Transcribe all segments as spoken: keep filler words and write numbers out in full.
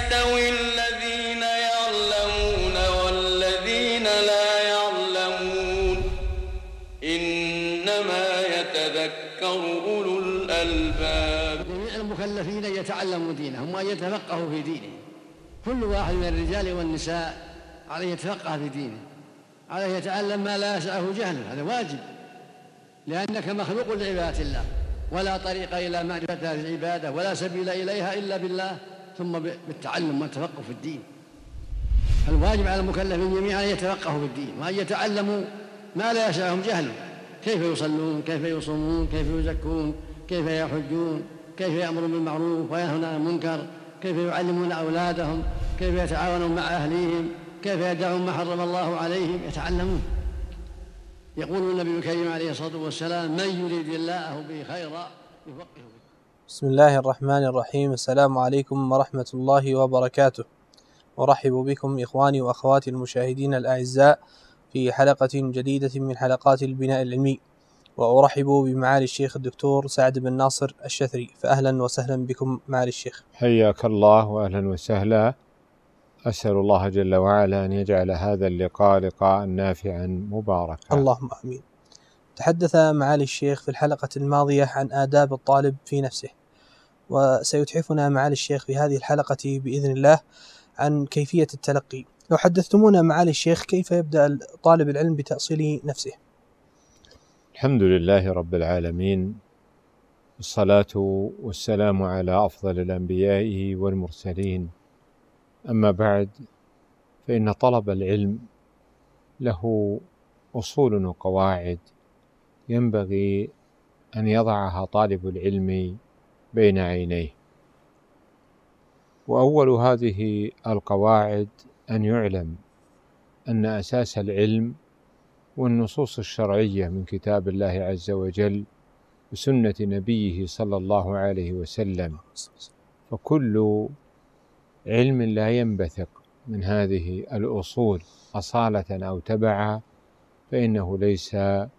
يستوي الذين يعلمون والذين لا يعلمون إنما يتذكر أولو الألباب. جميع المكلفين يتعلموا دينهم وأن يتفقهوا في دينهم. كل واحد من الرجال والنساء عليه يتفقه في دينه، عليه يتعلم ما لا يسعه جهله، هذا واجب، لأنك مخلوق لعبادة الله، ولا طريق إلى معرفة هذه العبادة ولا سبيل إليها إلا بالله، ثم بالتعلم والتفقه في الدين. الواجب على المكلفين جميعا أن يتفقهوا في الدين وأن يتعلموا ما لا يسعهم جهله، كيف يصلون، كيف يصومون، كيف يزكون، كيف يحجون، كيف يأمرون بالمعروف وينهون عن المنكر، كيف يعلمون أولادهم، كيف يتعاونون مع أهليهم، كيف يدعون ما حرم الله عليهم، يتعلمون. يقول النبي الكريم عليه الصلاة والسلام: من يريد الله به خيرا يفقهه فيه. بسم الله الرحمن الرحيم. السلام عليكم ورحمة الله وبركاته. أرحب بكم إخواني وأخواتي المشاهدين الأعزاء في حلقة جديدة من حلقات البناء العلمي، وأرحب بمعالي الشيخ الدكتور سعد بن ناصر الشثري، فأهلا وسهلا بكم معالي الشيخ. حياك الله وأهلا وسهلا. أسأل الله جل وعلا أن يجعل هذا اللقاء لقاء نافعا مباركا. اللهم آمين. تحدث معالي الشيخ في الحلقة الماضية عن آداب الطالب في نفسه، وسيتحفنا معالي الشيخ في هذه الحلقة بإذن الله عن كيفية التلقي. لو حدثتمونا معالي الشيخ كيف يبدأ طالب العلم بتأصيل نفسه؟ الحمد لله رب العالمين، والصلاة والسلام على أفضل الأنبياء والمرسلين. أما بعد، فإن طلب العلم له أصول وقواعد ينبغي أن يضعها طالب العلم بين عينيه. وأول هذه القواعد أن يعلم أن أساس العلم والنصوص الشرعية من كتاب الله عز وجل وسنة نبيه صلى الله عليه وسلم، فكل علم لا ينبثق من هذه الأصول أصالة أو تبعا فإنه ليس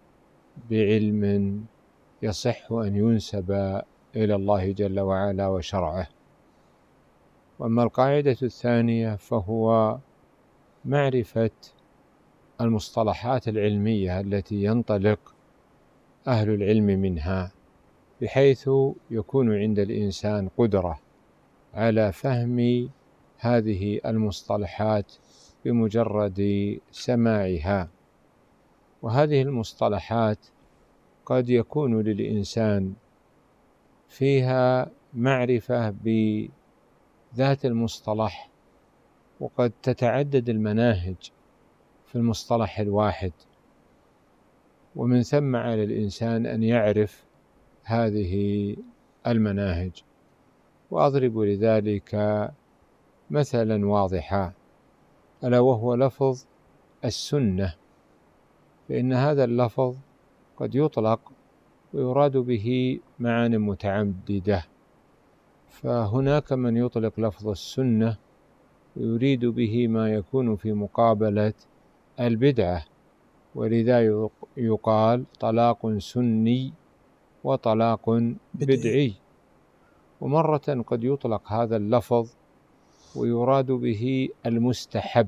بعلم يصح أن ينسب إلى الله جل وعلا وشرعه. وأما القاعدة الثانية فهو معرفة المصطلحات العلمية التي ينطلق أهل العلم منها، بحيث يكون عند الإنسان قدرة على فهم هذه المصطلحات بمجرد سماعها. وهذه المصطلحات قد يكون للإنسان فيها معرفة بذات المصطلح، وقد تتعدد المناهج في المصطلح الواحد، ومن ثم على الإنسان أن يعرف هذه المناهج. وأضرب لذلك مثلا واضحا، ألا وهو لفظ السنة. فإن هذا اللفظ قد يطلق ويراد به معاني متعددة، فهناك من يطلق لفظ السنة ويريد به ما يكون في مقابلة البدعة، ولذا يقال طلاق سني وطلاق بدعي. ومرة قد يطلق هذا اللفظ ويراد به المستحب،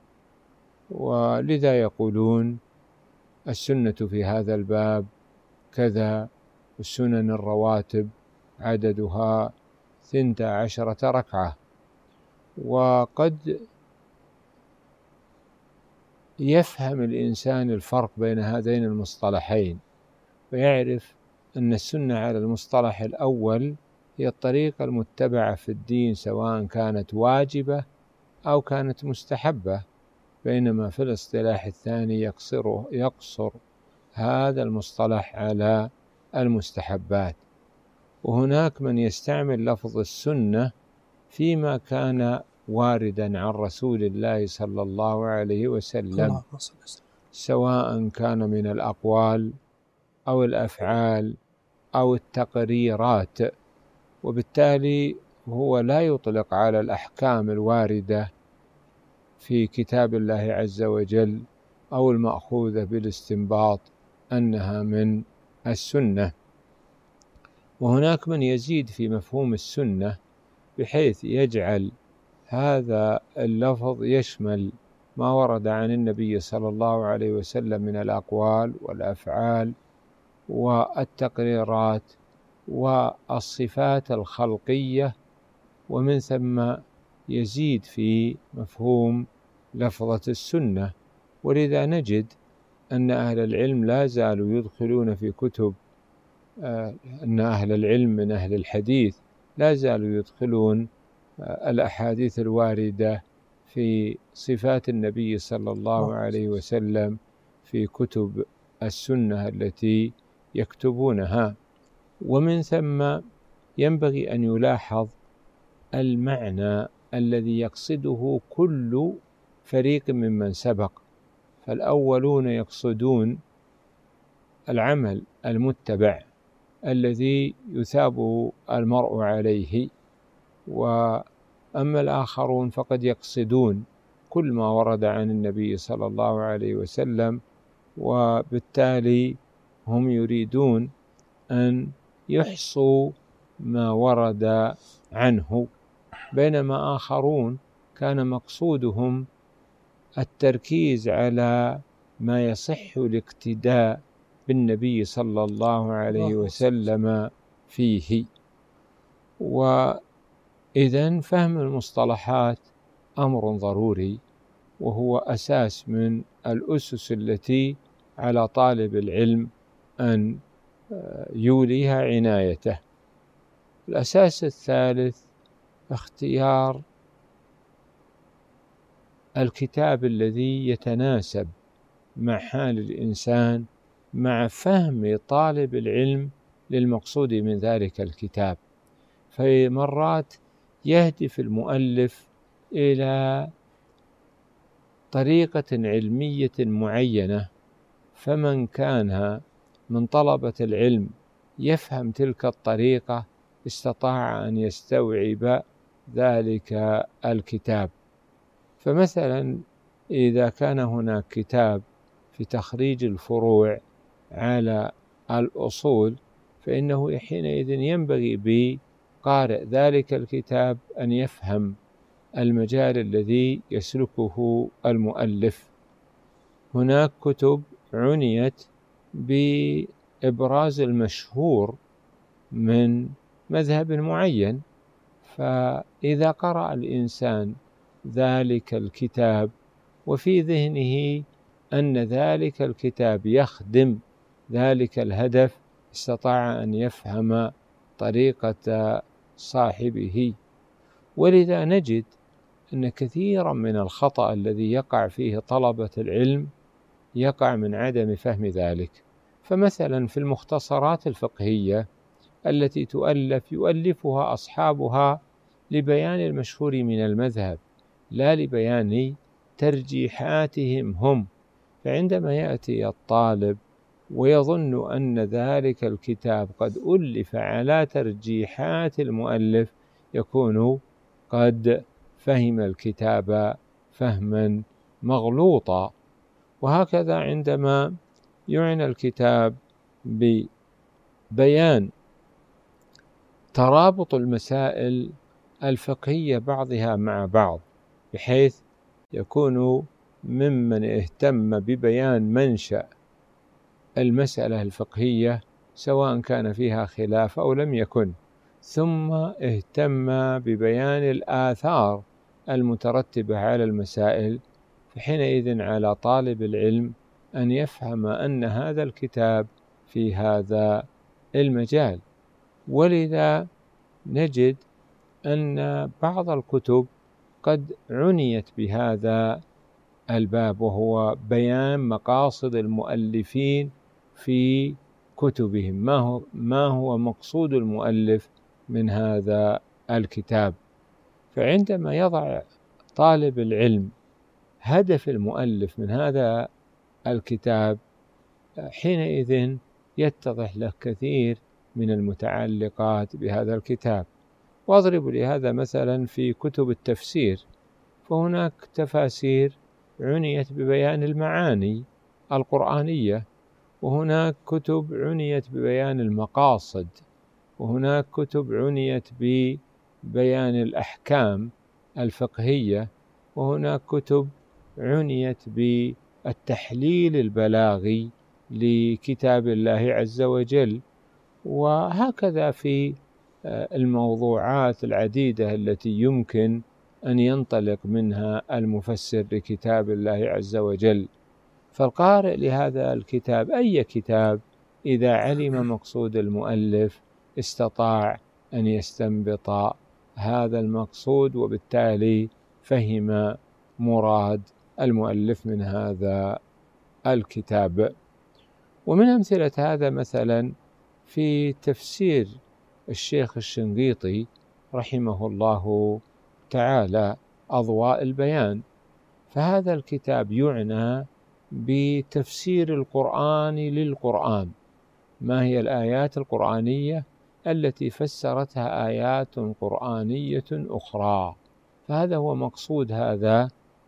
ولذا يقولون السنة في هذا الباب كذا، السنن الرواتب عددها ثنتا عشرة ركعة. وقد يفهم الإنسان الفرق بين هذين المصطلحين، فيعرف أن السنة على المصطلح الأول هي الطريقة المتبعة في الدين، سواء كانت واجبة أو كانت مستحبة، بينما في الاصطلاح الثاني يقصر, يقصر هذا المصطلح على المستحبات. وهناك من يستعمل لفظ السنة فيما كان واردا عن رسول الله صلى الله عليه وسلم، سواء كان من الأقوال أو الأفعال أو التقريرات، وبالتالي هو لا يطلق على الأحكام الواردة في كتاب الله عز وجل أو المأخوذة بالاستنباط أنها من السنة. وهناك من يزيد في مفهوم السنة بحيث يجعل هذا اللفظ يشمل ما ورد عن النبي صلى الله عليه وسلم من الأقوال والأفعال والتقريرات والصفات الخلقية، ومن ثم يزيد في مفهوم لفظة السنة. ولذا نجد أن أهل العلم لا زالوا يدخلون في كتب أن أهل العلم من أهل الحديث لا زالوا يدخلون الأحاديث الواردة في صفات النبي صلى الله عليه وسلم في كتب السنة التي يكتبونها. ومن ثم ينبغي أن يلاحظ المعنى الذي يقصده كل فريق ممن سبق. فالأولون يقصدون العمل المتبع الذي يثاب المرء عليه، وأما الآخرون فقد يقصدون كل ما ورد عن النبي صلى الله عليه وسلم، وبالتالي هم يريدون أن يحصوا ما ورد عنه، بينما آخرون كان مقصودهم التركيز على ما يصح الاقتداء بالنبي صلى الله عليه وسلم فيه. وإذن فهم المصطلحات أمر ضروري، وهو أساس من الأسس التي على طالب العلم أن يوليها عنايته. الأساس الثالث اختيار الكتاب الذي يتناسب مع حال الإنسان مع فهم طالب العلم للمقصود من ذلك الكتاب. في مرات يهدف المؤلف إلى طريقة علمية معينة، فمن كان من طلبة العلم يفهم تلك الطريقة استطاع أن يستوعب ذلك الكتاب. فمثلا إذا كان هناك كتاب في تخريج الفروع على الأصول، فإنه حينئذ ينبغي بقارئ ذلك الكتاب أن يفهم المجال الذي يسلكه المؤلف. هناك كتب عنيت بإبراز المشهور من مذهب معين، فإذا قرأ الإنسان ذلك الكتاب وفي ذهنه أن ذلك الكتاب يخدم ذلك الهدف، استطاع أن يفهم طريقة صاحبه. ولذا نجد أن كثيرا من الخطأ الذي يقع فيه طلبة العلم يقع من عدم فهم ذلك. فمثلا في المختصرات الفقهية التي تؤلف يؤلفها أصحابها لبيان المشهور من المذهب لا لبيان ترجيحاتهم هم. فعندما يأتي الطالب ويظن أن ذلك الكتاب قد ألف على ترجيحات المؤلف يكون قد فهم الكتاب فهما مغلوطا. وهكذا عندما يعنى الكتاب ببيان ترابط المسائل الفقهية بعضها مع بعض، بحيث يكون ممن اهتم ببيان منشأ المسألة الفقهية سواء كان فيها خلاف أو لم يكن، ثم اهتم ببيان الآثار المترتبة على المسائل، فحينئذ على طالب العلم أن يفهم أن هذا الكتاب في هذا المجال. ولذا نجد أن بعض الكتب قد عنيت بهذا الباب، وهو بيان مقاصد المؤلفين في كتبهم، ما هو, ما هو مقصود المؤلف من هذا الكتاب. فعندما يضع طالب العلم هدف المؤلف من هذا الكتاب، حينئذ يتضح له كثير من المتعلقات بهذا الكتاب. وأضرب لهذا مثلا في كتب التفسير، فهناك تفاسير عنيت ببيان المعاني القرآنية، وهناك كتب عنيت ببيان المقاصد، وهناك كتب عنيت ببيان الأحكام الفقهية، وهناك كتب عنيت بالتحليل البلاغي لكتاب الله عز وجل. وهكذا في الموضوعات العديدة التي يمكن أن ينطلق منها المفسر لكتاب الله عز وجل. فالقارئ لهذا الكتاب أي كتاب إذا علم مقصود المؤلف استطاع أن يستنبط هذا المقصود، وبالتالي فهم مراد المؤلف من هذا الكتاب. ومن أمثلة هذا مثلا في تفسير الشيخ الشنقيطي رحمه الله تعالى أضواء البيان، فهذا الكتاب يعنى بتفسير القرآن للقرآن، ما هي الآيات القرآنية التي فسرتها آيات قرآنية أخرى، فهذا هو مقصود هذا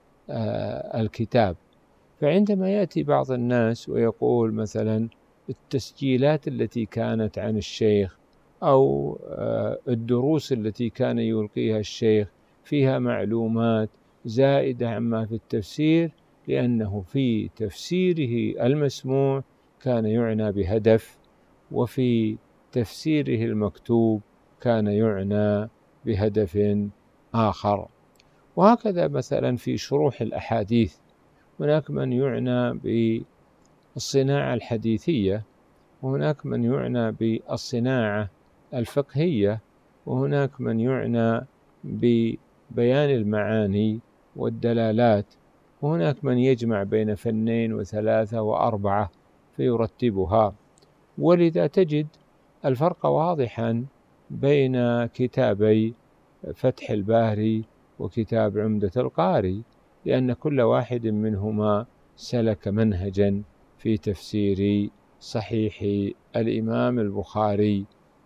الكتاب. فعندما يأتي بعض الناس ويقول مثلا التسجيلات التي كانت عن الشيخ أو الدروس التي كان يلقيها الشيخ فيها معلومات زائدة عما في التفسير، لأنه في تفسيره المسموع كان يعنى بهدف، وفي تفسيره المكتوب كان يعنى بهدف آخر. وهكذا مثلا في شروح الأحاديث هناك من يعنى بالصناعة الحديثية، وهناك من يعنى بالصناعة الفقهية، وهناك من يعنى ببيان المعاني والدلالات، وهناك من يجمع بين فنين وثلاثة وأربعة فيرتبها. ولذا تجد الفرق واضحا بين كتابي فتح الباري وكتاب عمدة القاري، لأن كل واحد منهما سلك منهجا في تفسير صحيح الإمام البخاري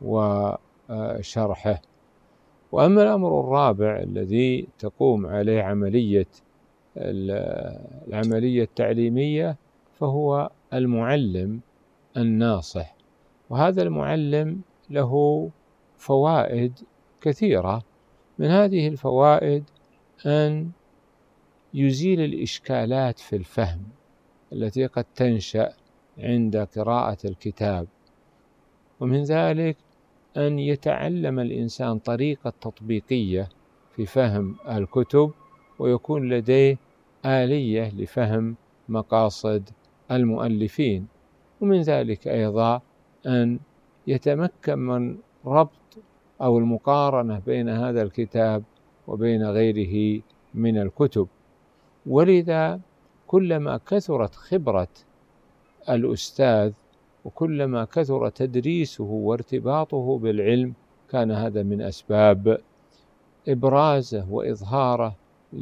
وشرحه. وأما الأمر الرابع الذي تقوم عليه عملية العملية التعليمية فهو المعلم الناصح، وهذا المعلم له فوائد كثيرة. من هذه الفوائد أن يزيل الإشكالات في الفهم التي قد تنشأ عند قراءة الكتاب، ومن ذلك أن يتعلم الإنسان طريقة تطبيقية في فهم الكتب، ويكون لديه آلية لفهم مقاصد المؤلفين. ومن ذلك أيضا أن يتمكن من ربط أو المقارنة بين هذا الكتاب وبين غيره من الكتب. ولذا كلما كثرت خبرة الأستاذ وكلما كثر تدريسه وارتباطه بالعلم كان هذا من أسباب إبرازه وإظهاره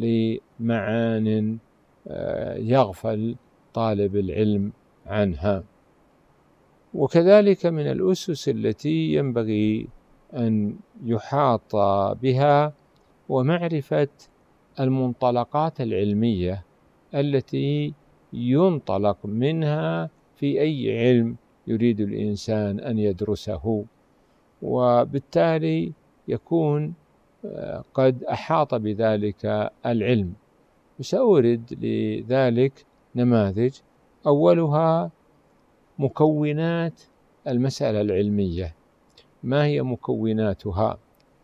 لمعان يغفل طالب العلم عنها. وكذلك من الأسس التي ينبغي أن يحاط بها ومعرفة المنطلقات العلمية التي ينطلق منها في أي علم يريد الإنسان أن يدرسه، وبالتالي يكون قد أحاط بذلك العلم. وسأورد لذلك نماذج. أولها مكونات المسألة العلمية، ما هي مكوناتها؟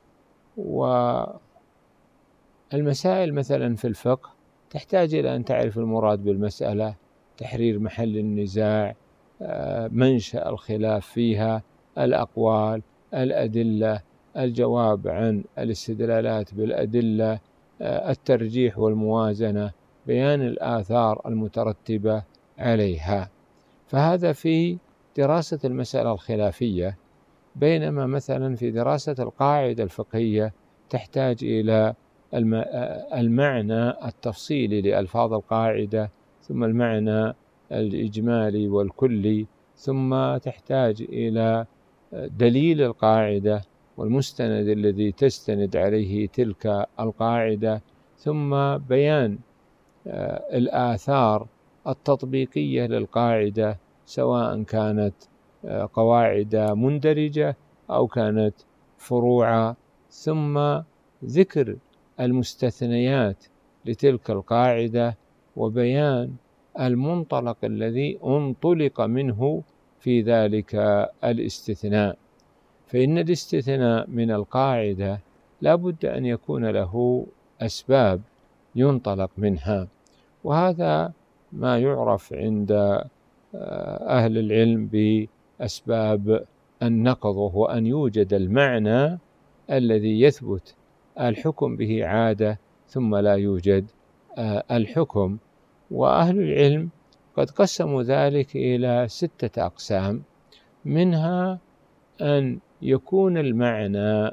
والمسائل مثلا في الفقه تحتاج إلى أن تعرف المراد بالمسألة، تحرير محل النزاع، منشأ الخلاف فيها، الأقوال، الأدلة، الجواب عن الاستدلالات بالأدلة، الترجيح والموازنة، بيان الآثار المترتبة عليها. فهذا في دراسة المسألة الخلافية، بينما مثلا في دراسة القاعدة الفقهية تحتاج إلى المعنى التفصيلي لألفاظ القاعدة، ثم المعنى الإجمالي والكلي، ثم تحتاج إلى دليل القاعدة والمستند الذي تستند عليه تلك القاعدة، ثم بيان الآثار التطبيقية للقاعدة سواء كانت قواعد مندرجة أو كانت فروعة، ثم ذكر المستثنيات لتلك القاعدة وبيان المنطلق الذي انطلق منه في ذلك الاستثناء. فإن الاستثناء من القاعدة لا بد أن يكون له أسباب ينطلق منها، وهذا ما يعرف عند أهل العلم بأسباب النقض، وهو أن يوجد المعنى الذي يثبت الحكم به عادة ثم لا يوجد الحكم. وأهل العلم قد قسموا ذلك إلى ستة أقسام، منها أن يكون المعنى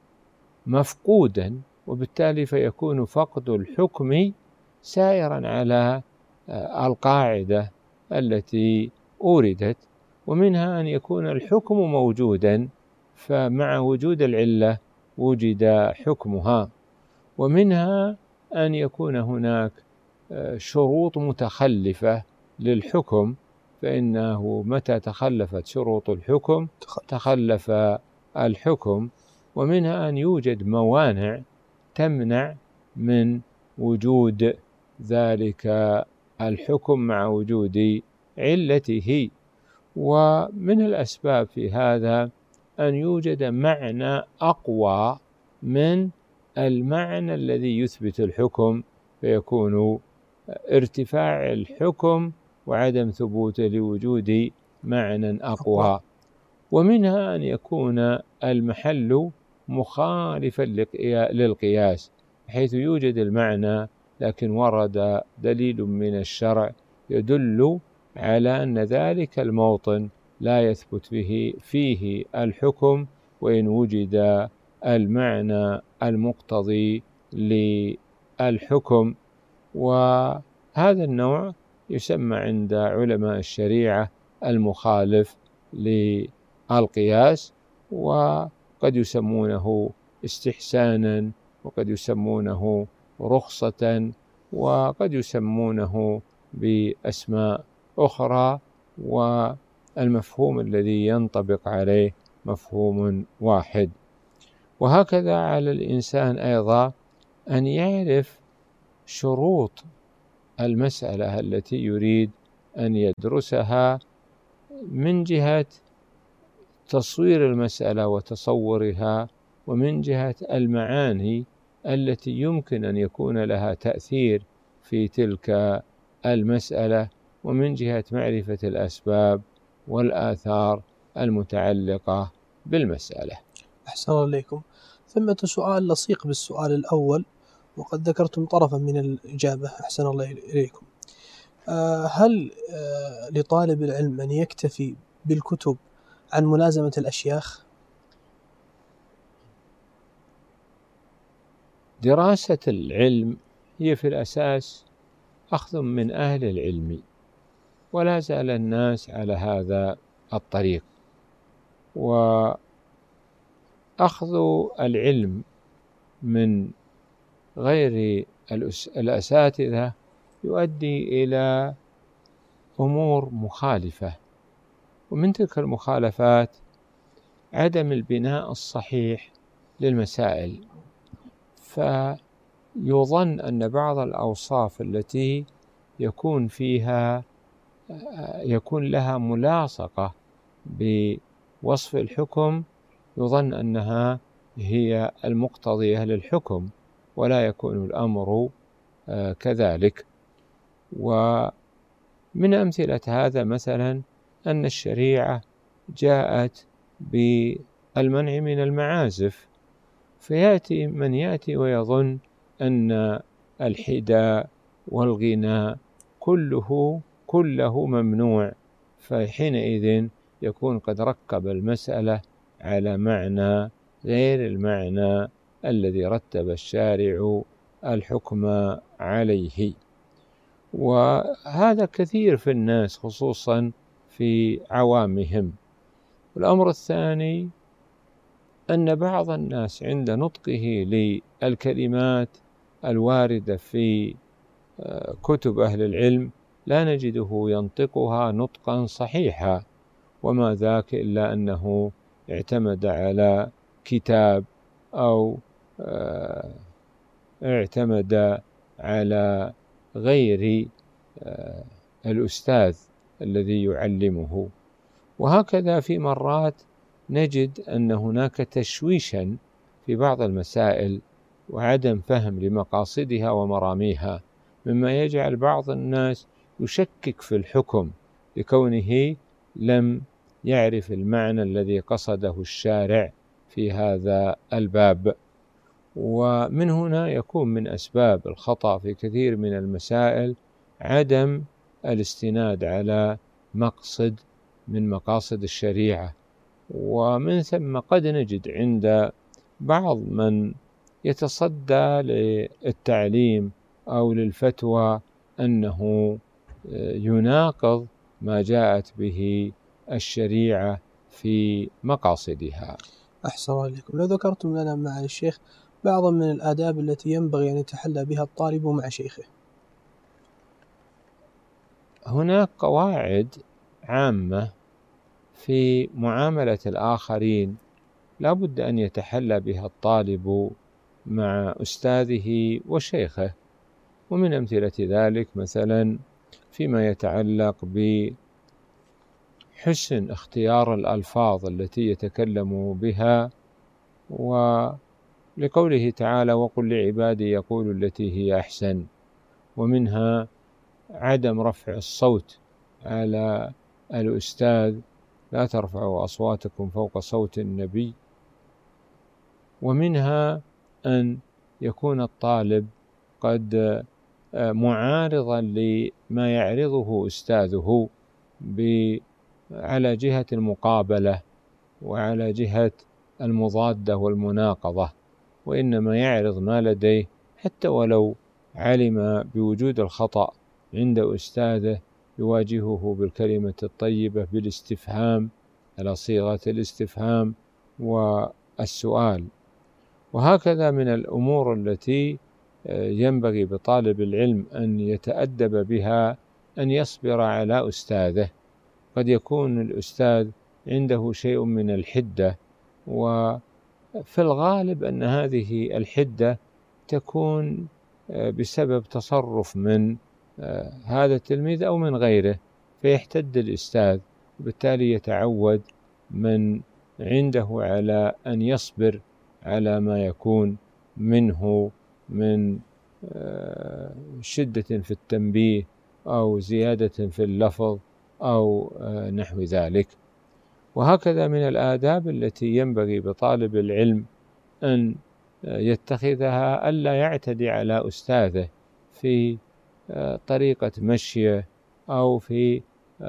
مفقودا وبالتالي فيكون فقد الحكم سائرا على القاعدة التي أوردت، ومنها أن يكون الحكم موجودا فمع وجود العلة وجد حكمها، ومنها أن يكون هناك شروط متخلفة للحكم فإنه متى تخلفت شروط الحكم تخلف الحكم، ومنها أن يوجد موانع تمنع من وجود ذلك الحكم مع وجود علته. ومن الأسباب في هذا أن يوجد معنى أقوى من المعنى الذي يثبت الحكم فيكون ارتفاع الحكم وعدم ثبوته لوجود معنى أقوى. ومنها أن يكون المحل مخالفا للقياس حيث يوجد المعنى لكن ورد دليل من الشرع يدل على أن ذلك الموطن لا يثبت فيه, فيه الحكم وإن وجد المعنى المقتضي للحكم. وهذا النوع يسمى عند علماء الشريعة المخالف للقياس، وقد يسمونه استحسانا وقد يسمونه رخصة وقد يسمونه بأسماء أخرى، والمفهوم الذي ينطبق عليه مفهوم واحد. وهكذا على الإنسان أيضا أن يعرف شروط المسألة التي يريد أن يدرسها من جهة تصوير المسألة وتصورها، ومن جهة المعاني التي يمكن أن يكون لها تأثير في تلك المسألة، ومن جهة معرفة الأسباب والآثار المتعلقة بالمسألة. أحسن الله إليكم. ثمة سؤال لصيق بالسؤال الأول وقد ذكرتم طرفا من الإجابة، أحسن الله إليكم. هل لطالب العلم أن يكتفي بالكتب عن ملازمة الأشياخ؟ دراسة العلم هي في الأساس أخذ من أهل العلم، ولا زال الناس على هذا الطريق. وأخذ العلم من غير الأساتذة يؤدي إلى أمور مخالفة، ومن تلك المخالفات عدم البناء الصحيح للمسائل، فيظن أن بعض الأوصاف التي يكون فيها يكون لها ملاصقة بوصف الحكم يظن أنها هي المقتضية للحكم، ولا يكون الأمر كذلك. ومن أمثلة هذا مثلا أن الشريعة جاءت بالمنع من المعازف، فيأتي من يأتي ويظن أن الحداء والغناء كله كله ممنوع، فحينئذ يكون قد ركب المسألة على معنى غير المعنى الذي رتب الشارع الحكم عليه. وهذا كثير في الناس خصوصا في عوامهم. الأمر الثاني أن بعض الناس عند نطقه للكلمات الواردة في كتب أهل العلم لا نجده ينطقها نطقا صحيحا، وما ذاك إلا أنه اعتمد على كتاب أو اعتمد على غير الأستاذ الذي يعلمه. وهكذا في مرات نجد أن هناك تشويشا في بعض المسائل وعدم فهم لمقاصدها ومراميها، مما يجعل بعض الناس يشكك في الحكم لكونه لم يعرف المعنى الذي قصده الشارع في هذا الباب. ومن هنا يكون من أسباب الخطأ في كثير من المسائل عدم الاستناد على مقصد من مقاصد الشريعة. ومن ثم قد نجد عند بعض من يتصدى للتعليم أو للفتوى أنه يناقض ما جاءت به الشريعة في مقاصدها. أحسن الله إليكم. لو ذكرتم لنا مع الشيخ بعض من الآداب التي ينبغي أن يتحلى بها الطالب مع شيخه. هناك قواعد عامة في معاملة الآخرين لا بد أن يتحلى بها الطالب مع أستاذه وشيخه، ومن أمثلة ذلك مثلا فيما يتعلق بحسن اختيار الألفاظ التي يتكلم بها، ولقوله تعالى وقل لعبادي يقولوا التي هي أحسن، ومنها عدم رفع الصوت على الأستاذ، لا ترفعوا أصواتكم فوق صوت النبي، ومنها أن يكون الطالب قد معارضا لما يعرضه أستاذه على جهة المقابلة وعلى جهة المضادة والمناقضة، وإنما يعرض ما لديه حتى ولو علم بوجود الخطأ عند أستاذه يواجهه بالكلمة الطيبة بالاستفهام على صيغة الاستفهام والسؤال. وهكذا من الأمور التي ينبغي بطالب العلم أن يتأدب بها أن يصبر على أستاذه. قد يكون الأستاذ عنده شيء من الحدة، وفي الغالب أن هذه الحدة تكون بسبب تصرف من هذا التلميذ أو من غيره، فيحتد الأستاذ، وبالتالي يتعود من عنده على أن يصبر على ما يكون منه من شدة في التنبيه أو زيادة في اللفظ أو نحو ذلك. وهكذا من الآداب التي ينبغي بطالب العلم أن يتخذها ألا يعتدي على أستاذه في طريقة مشيه أو في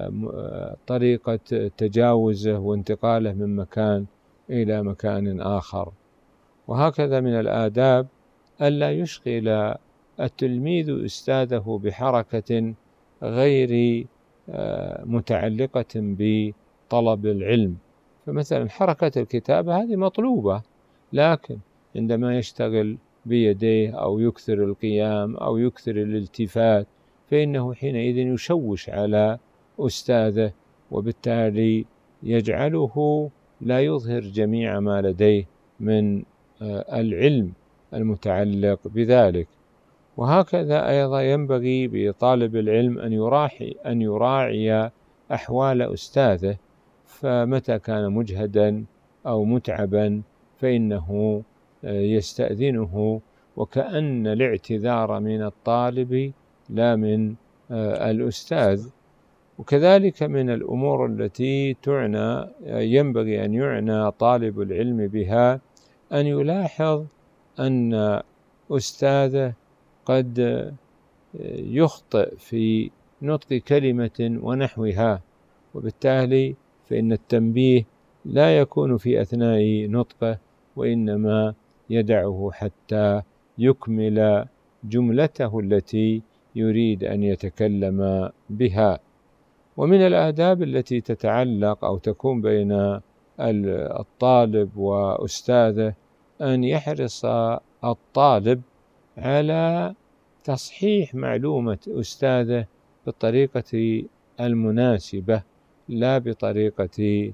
طريقة تجاوزه وانتقاله من مكان إلى مكان آخر. وهكذا من الآداب ألا يشغل التلميذ أستاذه بحركة غير متعلقة بطلب العلم، فمثلا حركة الكتابة هذه مطلوبة، لكن عندما يشتغل بيديه أو يكثر القيام أو يكثر الالتفات فإنه حينئذ يشوش على أستاذه، وبالتالي يجعله لا يظهر جميع ما لديه من العلم المتعلق بذلك. وهكذا أيضا ينبغي بطالب العلم أن يراعي أن يراعي أحوال أستاذه، فمتى كان مجهدا أو متعبا فإنه يستأذنه، وكأن الاعتذار من الطالب لا من الأستاذ. وكذلك من الأمور التي تعنى ينبغي أن يعنى طالب العلم بها أن يلاحظ أن أستاذه قد يخطئ في نطق كلمة ونحوها، وبالتالي فإن التنبيه لا يكون في أثناء نطقه، وإنما يدعه حتى يكمل جملته التي يريد أن يتكلم بها. ومن الآداب التي تتعلق أو تكون بين الطالب وأستاذه أن يحرص الطالب على تصحيح معلومة أستاذه بالطريقة المناسبة، لا بطريقة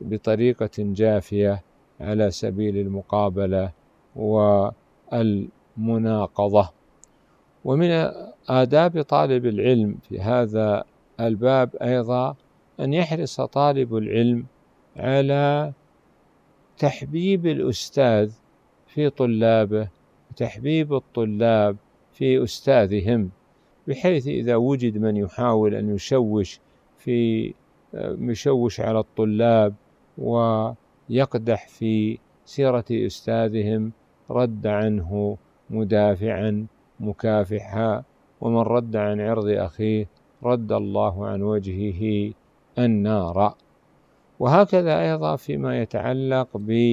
بطريقة جافية على سبيل المقابلة والمناقضة. مناقضة. ومن آداب طالب العلم في هذا الباب أيضا أن يحرص طالب العلم على تحبيب الأستاذ في طلابه، وتحبيب الطلاب في أستاذهم، بحيث إذا وجد من يحاول أن يشوش في يشوش على الطلاب ويقدح في سيرة أستاذهم رد عنه مدافعا مكافحا، ومن رد عن عرض أخيه رد الله عن وجهه النار. وهكذا أيضا فيما يتعلق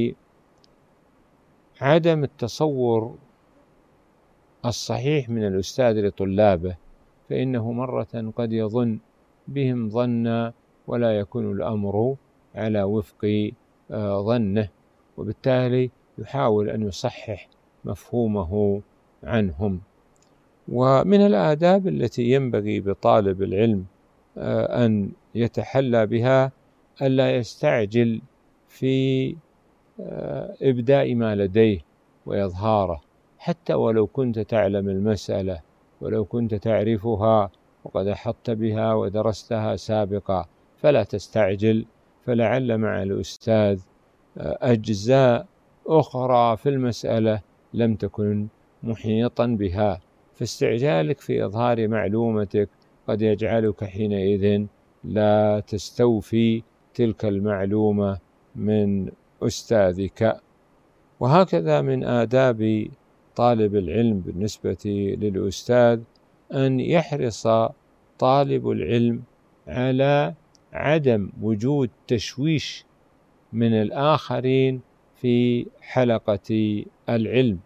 بعدم التصور الصحيح من الأستاذ لطلابه، فإنه مرة قد يظن بهم ظنا ولا يكون الأمر على وفق ظنه، وبالتالي يحاول أن يصحح مفهومه عنهم. ومن الآداب التي ينبغي بطالب العلم أن يتحلى بها ألا يستعجل في إبداء ما لديه وإظهاره، حتى ولو كنت تعلم المسألة ولو كنت تعرفها وقد أحطت بها ودرستها سابقا، فلا تستعجل، فلعل مع الأستاذ أجزاء أخرى في المسألة لم تكن محيطا بها، فاستعجالك في إظهار معلومتك قد يجعلك حينئذ لا تستوفي تلك المعلومة من أستاذك. وهكذا من آداب طالب العلم بالنسبة للأستاذ أن يحرص طالب العلم على عدم وجود تشويش من الآخرين في حلقة العلم.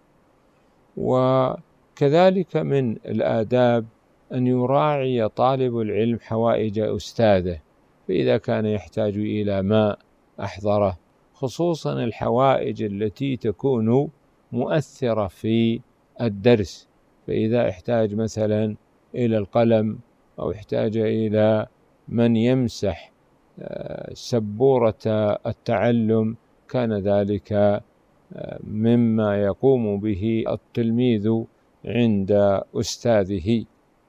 وكذلك من الآداب أن يراعي طالب العلم حوائج أستاذه، فإذا كان يحتاج إلى ماء أحضره، خصوصا الحوائج التي تكون مؤثرة في الدرس، فإذا احتاج مثلا إلى القلم أو احتاج إلى من يمسح سبورة التعلم، كان ذلك مما يقوم به التلميذ عند أستاذه.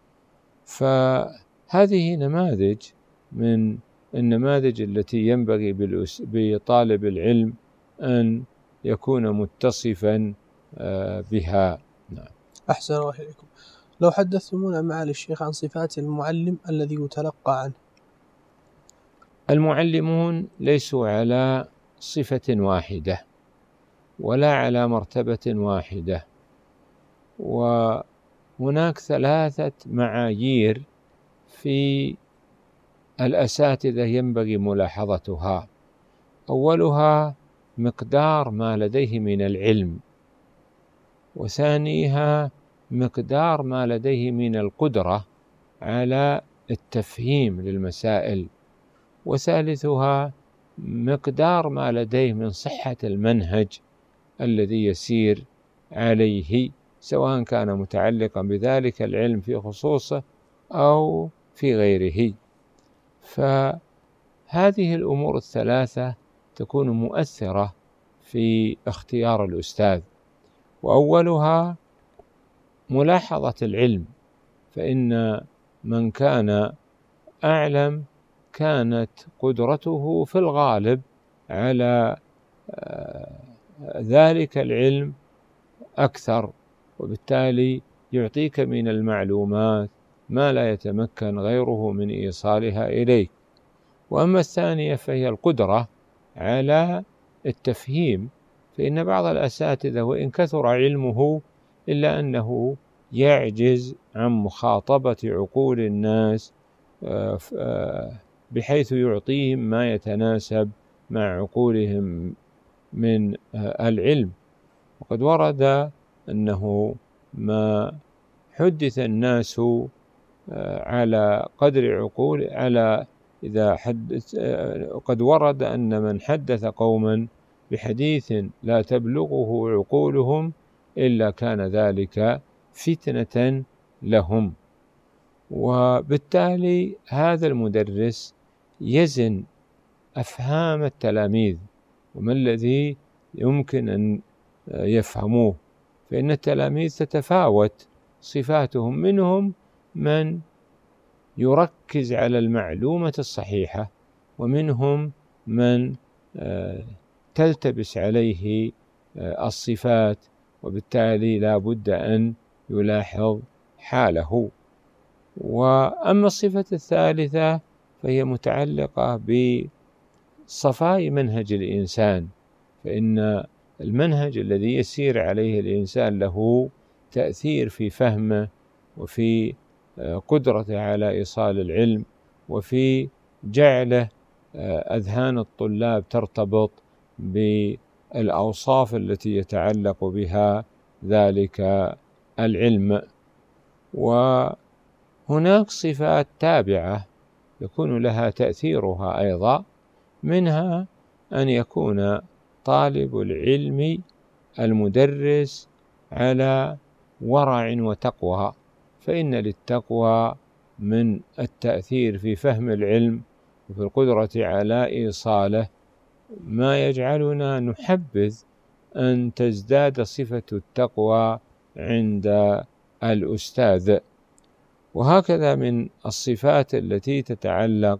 فهذه نماذج من النماذج التي ينبغي بطالب العلم أن يكون متصفا بها. نعم. أحسن الله إليكم. لو حدثتمونا معالي الشيخ عن صفات المعلم الذي يتلقى عنه. المعلمون ليسوا على صفة واحدة ولا على مرتبة واحدة، وهناك ثلاثة معايير في الأساتذة ينبغي ملاحظتها. أولها مقدار ما لديه من العلم، وثانيها مقدار ما لديه من القدرة على التفهيم للمسائل، وثالثها مقدار ما لديه من صحة المنهج الذي يسير عليه، سواء كان متعلقا بذلك العلم في خصوصه أو في غيره. فهذه الأمور الثلاثة تكون مؤثرة في اختيار الأستاذ. وأولها ملاحظة العلم، فإن من كان أعلم كانت قدرته في الغالب على ذلك العلم أكثر، وبالتالي يعطيك من المعلومات ما لا يتمكن غيره من إيصالها إليك. وأما الثانية فهي القدرة على التفهيم، فإن بعض الأساتذة وإن كثر علمه إلا أنه يعجز عن مخاطبة عقول الناس بحيث يعطيهم ما يتناسب مع عقولهم من العلم. وقد ورد أنه ما حدث الناس على قدر عقول على إذا حدث قد ورد أن من حدث قوما بحديث لا تبلغه عقولهم إلا كان ذلك فتنة لهم. وبالتالي هذا المدرس يزن أفهام التلاميذ وما الذي يمكن أن يفهموه، فإن التلاميذ تتفاوت صفاتهم، منهم من يركز على المعلومة الصحيحة، ومنهم من تلتبس عليه الصفات، وبالتالي لا بد أن يلاحظ حاله. وأما الصفة الثالثة فهي متعلقة بصفاء منهج الإنسان، فإن المنهج الذي يسير عليه الإنسان له تأثير في فهمه، وفي قدرته على إيصال العلم، وفي جعله أذهان الطلاب ترتبط بالأوصاف التي يتعلق بها ذلك العلم. وهناك صفات تابعة يكون لها تأثيرها أيضا، منها أن يكون طالب العلم المدرس على ورع وتقوى، فإن للتقوى من التأثير في فهم العلم وفي القدرة على إيصاله ما يجعلنا نحبذ أن تزداد صفة التقوى عند الأستاذ. وهكذا من الصفات التي تتعلق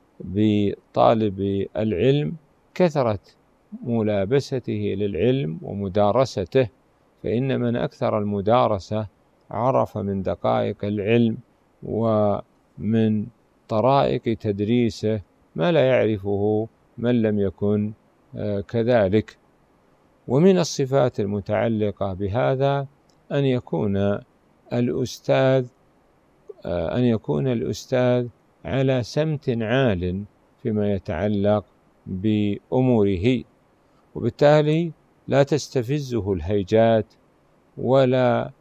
بطالب العلم كثرة ملابسته للعلم ومدارسته، فإن من أكثر المدارسة عرف من دقائق العلم ومن طرائق تدريسه ما لا يعرفه من لم يكن كذلك. ومن الصفات المتعلقة بهذا أن يكون الأستاذ أن يكون الأستاذ على سمت عال فيما يتعلق بأموره، وبالتالي لا تستفزه الهيجات ولا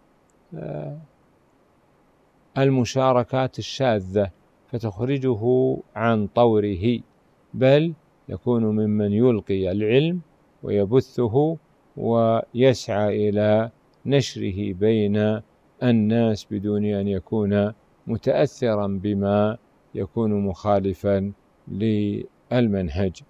المشاركات الشاذة فتخرجه عن طوره، بل يكون ممن يلقي العلم ويبثه ويسعى إلى نشره بين الناس بدون أن يكون متأثرا بما يكون مخالفا للمنهج.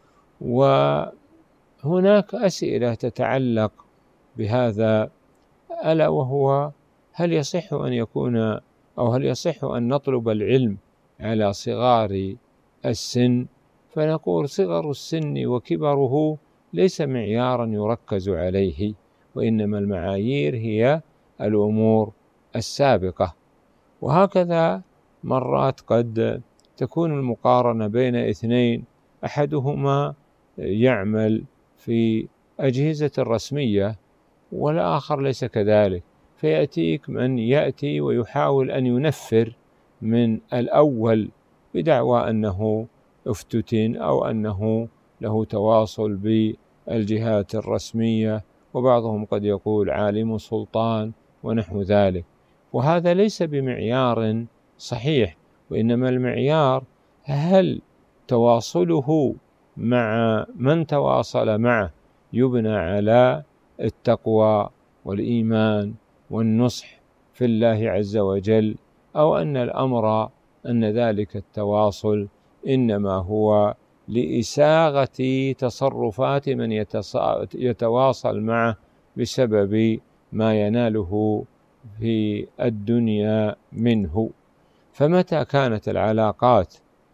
وهناك أسئلة تتعلق بهذا، ألا وهو هل يصح أن يكون أو هل يصح أن نطلب العلم على صغار السن؟ فنقول صغر السن وكبره ليس معيارا يركز عليه، وإنما المعايير هي الأمور السابقة. وهكذا مرات قد تكون المقارنة بين اثنين أحدهما يعمل في أجهزة رسمية والآخر ليس كذلك، فيأتيك من يأتي ويحاول أن ينفر من الأول بدعوى أنه افتتن أو أنه له تواصل بالجهات الرسمية، وبعضهم قد يقول عالم سلطان ونحو ذلك، وهذا ليس بمعيار صحيح، وإنما المعيار هل تواصله مع من تواصل معه يبنى على التقوى والإيمان والنصح في الله عز وجل، أو أن الأمر أن ذلك التواصل إنما هو لإساغة تصرفات من يتواصل معه بسبب ما يناله في الدنيا منه. فمتى كانت العلاقات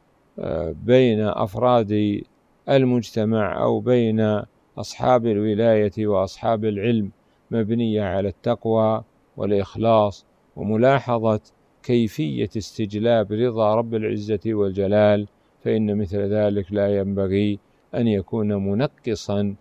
بين أفراد المجتمع أو بين أصحاب الولاية وأصحاب العلم مبنية على التقوى والإخلاص وملاحظة كيفية استجلاب رضا رب العزة والجلال، فإن مثل ذلك لا ينبغي أن يكون منقصا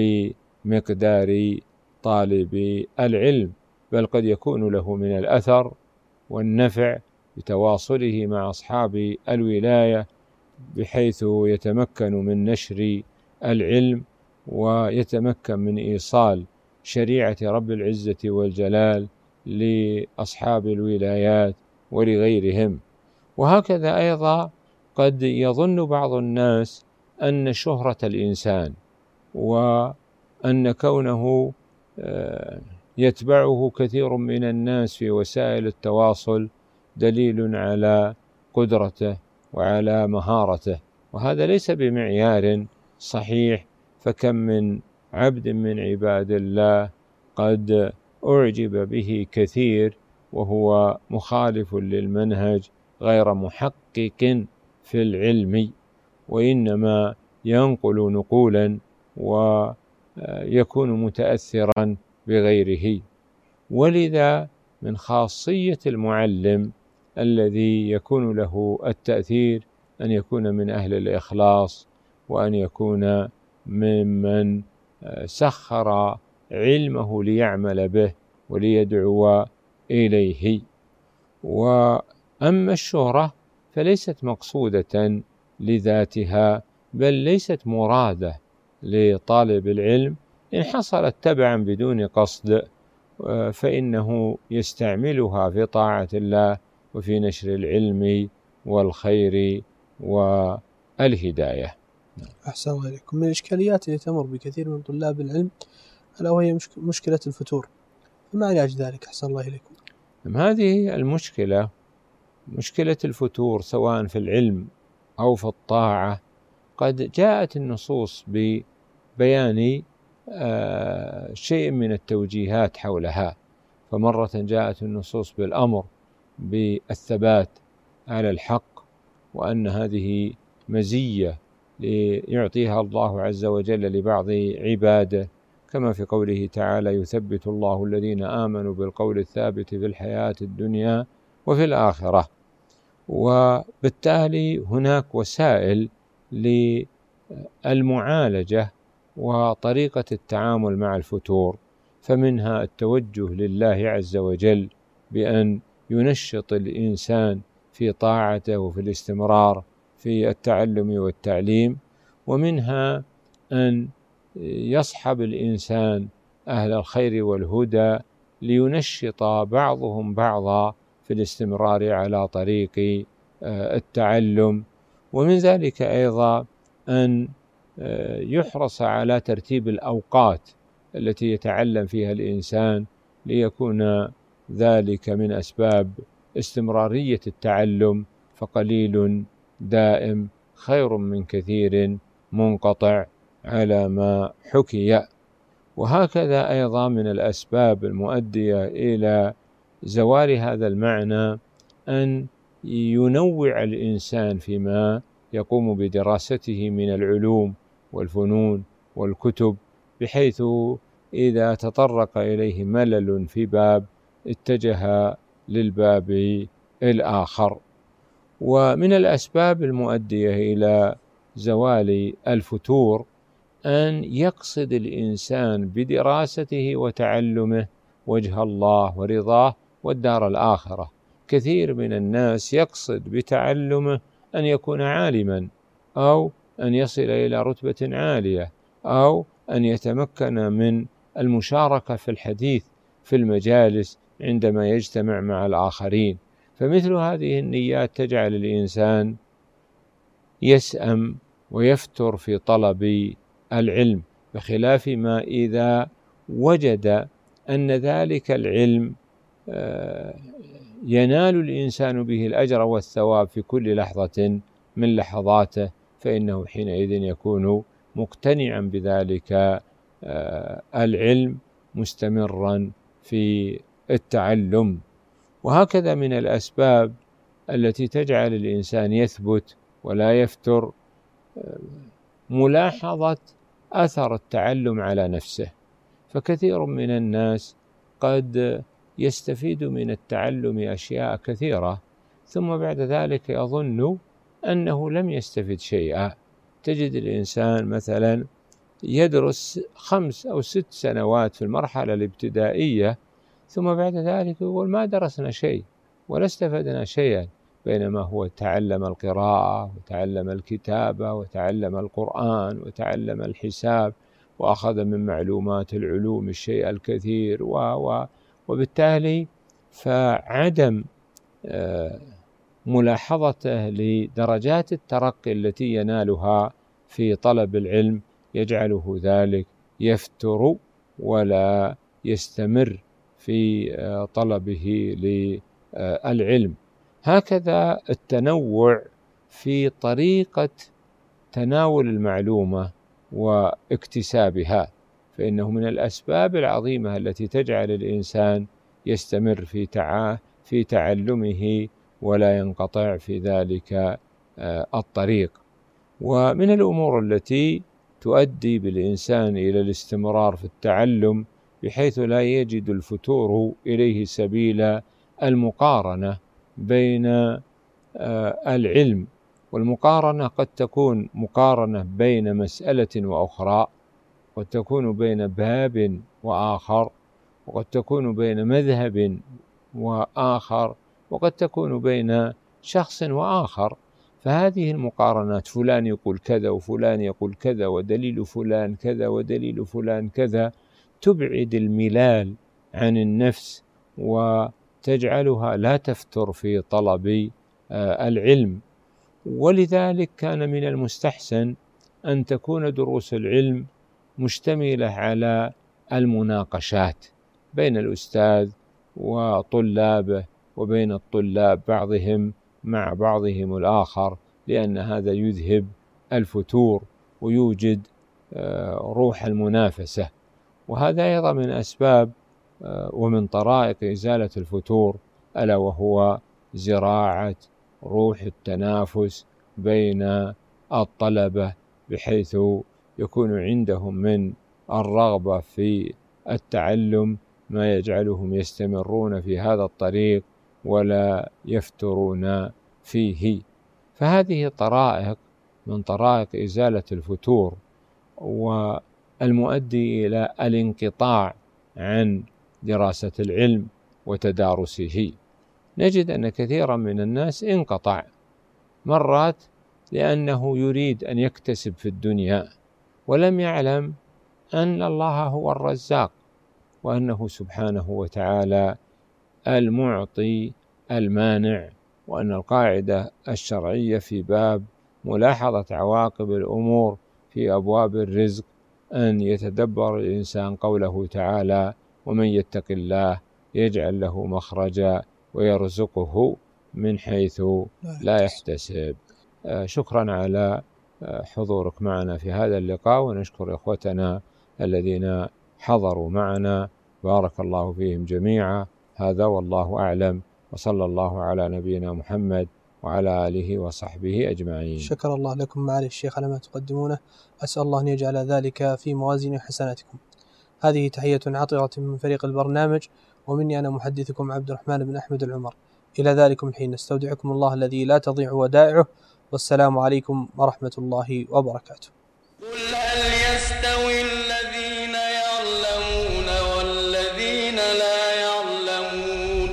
لمقدار طالب العلم، بل قد يكون له من الأثر والنفع بتواصله مع أصحاب الولاية، بحيث يتمكن من نشر العلم ويتمكن من إيصال شريعة رب العزة والجلال لأصحاب الولايات ولغيرهم. وهكذا أيضا قد يظن بعض الناس أن شهرة الإنسان وأن كونه يتبعه كثير من الناس في وسائل التواصل دليل على قدرته وعلى مهارته، وهذا ليس بمعيار صحيح. فكم من عبد من عباد الله قد أعجب به كثير وهو مخالف للمنهج غير محقق في العلم، وإنما ينقل نقولا ويكون متأثرا بغيره. ولذا من خاصية المعلم الذي يكون له التأثير أن يكون من أهل الإخلاص، وأن يكون ممن سخر علمه ليعمل به وليدعو إليه. وأما الشهرة فليست مقصودة لذاتها، بل ليست مرادة لطالب العلم. إن حصلت تبعا بدون قصد فإنه يستعملها في طاعة الله وفي نشر العلم والخير والهداية. أحسن الله إليكم. من الإشكاليات التي تمر بكثير من طلاب العلم ألا وهي مشكلة الفتور، فما علاج ذلك أحسن الله إليكم؟ هذه المشكلة، مشكلة الفتور سواء في العلم أو في الطاعة، قد جاءت النصوص ببيان آه شيء من التوجيهات حولها. فمرة جاءت النصوص بالأمر بالثبات على الحق، وأن هذه مزية ليعطيها الله عز وجل لبعض عباده، كما في قوله تعالى: يثبت الله الذين آمنوا بالقول الثابت في الحياة الدنيا وفي الآخرة. وبالتالي هناك وسائل للمعالجة وطريقة التعامل مع الفتور، فمنها التوجه لله عز وجل بأن ينشط الإنسان في طاعته وفي الاستمرار في التعلم والتعليم، ومنها أن يصحب الإنسان أهل الخير والهدى لينشط بعضهم بعضا في الاستمرار على طريق التعلم. ومن ذلك أيضا أن يحرص على ترتيب الأوقات التي يتعلم فيها الإنسان، ليكون ذلك من أسباب استمرارية التعلم، فقليل دائم خير من كثير منقطع على ما حكي. وهكذا أيضا من الأسباب المؤدية إلى زوال هذا المعنى أن ينوع الإنسان فيما يقوم بدراسته من العلوم والفنون والكتب، بحيث إذا تطرق إليه ملل في باب اتجه للباب الآخر. ومن الأسباب المؤدية إلى زوال الفتور أن يقصد الإنسان بدراسته وتعلمه وجه الله ورضاه والدار الآخرة. كثير من الناس يقصد بتعلمه أن يكون عالما، أو أن يصل إلى رتبة عالية، أو أن يتمكن من المشاركة في الحديث في المجالس عندما يجتمع مع الآخرين. فمثل هذه النيات تجعل الإنسان يسأم ويفتر في طلب العلم، بخلاف ما إذا وجد أن ذلك العلم ينال الإنسان به الأجر والثواب في كل لحظة من لحظاته، فإنه حينئذ يكون مقتنعا بذلك العلم مستمرا في التعلم. وهكذا من الأسباب التي تجعل الإنسان يثبت ولا يفتر ملاحظة أثر التعلم على نفسه. فكثير من الناس قد يستفيد من التعلم أشياء كثيرة، ثم بعد ذلك يظن أنه لم يستفد شيئا. تجد الإنسان مثلا يدرس خمس أو ست سنوات في المرحلة الابتدائية، ثم بعد ذلك يقول ما درسنا شيء ولا استفدنا شيئا، بينما هو تعلم القراءة وتعلم الكتابة وتعلم القرآن وتعلم الحساب وأخذ من معلومات العلوم الشيء الكثير و و وبالتالي فعدم ملاحظته لدرجات الترقي التي ينالها في طلب العلم يجعله ذلك يفتر ولا يستمر في طلبه للعلم. هكذا التنوع في طريقة تناول المعلومة واكتسابها، فإنه من الأسباب العظيمة التي تجعل الإنسان يستمر في تع... في تعلمه ولا ينقطع في ذلك الطريق. ومن الأمور التي تؤدي بالإنسان إلى الاستمرار في التعلم بحيث لا يجد الفتور إليه سبيل المقارنة بين العلم، والمقارنة قد تكون مقارنة بين مسألة وأخرى، قد تكون بين باب وآخر، وقد تكون بين مذهب وآخر، وقد تكون بين شخص وآخر. فهذه المقارنات فلان يقول كذا وفلان يقول كذا ودليل فلان كذا ودليل فلان كذا تبعد الملال عن النفس وتجعلها لا تفتر في طلب العلم. ولذلك كان من المستحسن أن تكون دروس العلم مشتملة على المناقشات بين الأستاذ وطلابه وبين الطلاب بعضهم مع بعضهم الآخر، لأن هذا يذهب الفتور ويوجد روح المنافسة. وهذا أيضا من أسباب ومن طرائق إزالة الفتور، ألا وهو زراعة روح التنافس بين الطلبة، بحيث يكون عندهم من الرغبة في التعلم ما يجعلهم يستمرون في هذا الطريق ولا يفترون فيه. فهذه طرائق من طرائق إزالة الفتور والمؤدي إلى الانقطاع عن دراسة العلم وتدارسه. نجد أن كثيرا من الناس انقطع، مرات لأنه يريد أن يكتسب في الدنيا ولم يعلم أن الله هو الرزاق، وأنه سبحانه وتعالى المعطي المانع، وأن القاعدة الشرعية في باب ملاحظة عواقب الأمور في أبواب الرزق أن يتدبر الإنسان قوله تعالى: ومن يتق الله يجعل له مخرجا ويرزقه من حيث لا يحتسب. شكرا على حضورك معنا في هذا اللقاء، ونشكر إخوتنا الذين حضروا معنا، بارك الله فيهم جميعا. هذا والله أعلم، وصلى الله على نبينا محمد وعلى آله وصحبه أجمعين. شكر الله لكم معالي الشيخ على ما تقدمونه، أسأل الله أن يجعل ذلك في موازين حسناتكم. هذه تحية عطرة من فريق البرنامج، ومني أنا محدثكم عبد الرحمن بن أحمد العمر. إلى ذلكم الحين نستودعكم الله الذي لا تضيع ودائعه، والسلام عليكم ورحمة الله وبركاته. قل هل يستوي الذين يعلمون والذين لا يعلمون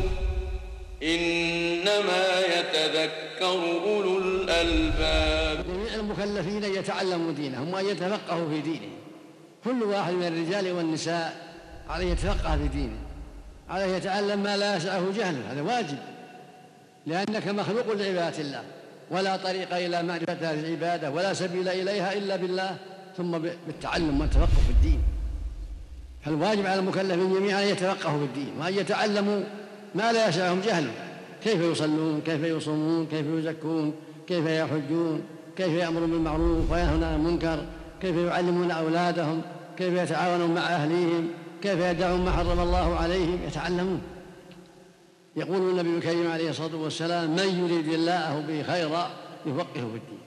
إنما يتذكر أولو الألباب. جميع المكلفين يتعلموا دينهم وأن يتفقهوا في دينهم. كل واحد من الرجال والنساء عليه يتفقه في دينه، عليه يتعلم ما لا يسعه جهله، هذا واجب، لأنك مخلوق لعبادة الله، ولا طريق إلى معرفة هذه العبادة ولا سبيل إليها إلا بالله، ثم بالتعلم والتفقه في الدين. فالواجب على المكلفين جميعا أن يتفقهوا في الدين وأن يتعلموا ما لا يسعهم جهله، كيف يصلون، كيف يصومون، كيف يزكون، كيف يحجون، كيف يأمرون بالمعروف وينهون عن المنكر، كيف يعلمون أولادهم، كيف يتعاونون مع أهليهم، كيف يدعون ما حرم الله عليهم، يتعلمون. يقول النبي الكريم عليه الصلاة والسلام: من يريد الله به خيرا يفقهه في الدين.